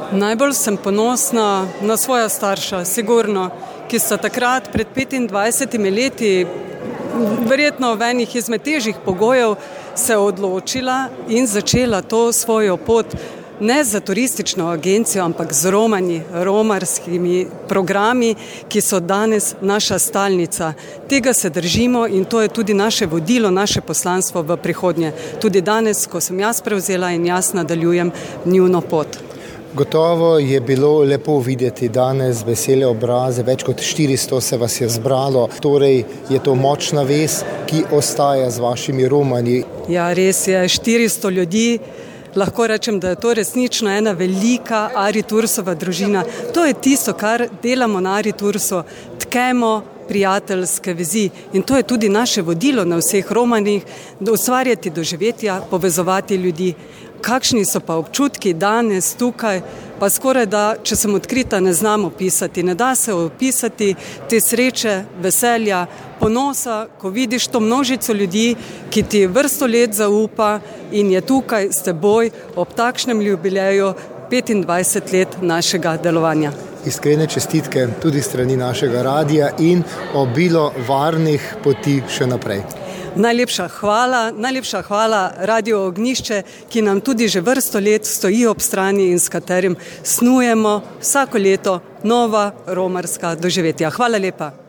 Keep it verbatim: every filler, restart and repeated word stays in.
Najbolj sem ponosna na svoja starša, sigurno, ki sta takrat pred petindvajsetimi leti, verjetno v enih izmed težjih pogojev, se odločila in začela to svojo pot ne za turistično agencijo, ampak z romanji, romarskimi programi, ki so danes naša stalnica. Tega se držimo in to je tudi naše vodilo, naše poslanstvo v prihodnje. Tudi danes, ko sem jaz prevzela in jaz nadaljujem njuno pot. Gotovo je bilo lepo videti danes vesele obraze, več kot štiristo se vas je zbralo, torej je to močna vez, ki ostaja z vašimi romanji. Ja, res je, štiristo ljudi, lahko rečem, da je to resnično ena velika Aritursova družina. To je tisto, kar delamo na Aritursu, tkemo prijateljske vezi in to je tudi naše vodilo na vseh romanjih, da ustvarjati doživetja, povezovati ljudi. Kakšni so pa občutki danes tukaj, pa skoraj da, če sem odkrita, ne znam opisati. Ne da se opisati te sreče, veselja, ponosa, ko vidiš to množico ljudi, ki ti vrsto let zaupa in je tukaj s teboj ob takšnem jubileju petindvajset let našega delovanja. Iskrene čestitke tudi strani našega radija in obilo varnih poti še naprej. Najlepša hvala, najlepša hvala Radio Ognjišče, ki nam tudi že vrsto let stoji ob strani in s katerim snujemo vsako leto nova romarska doživetja. Hvala lepa.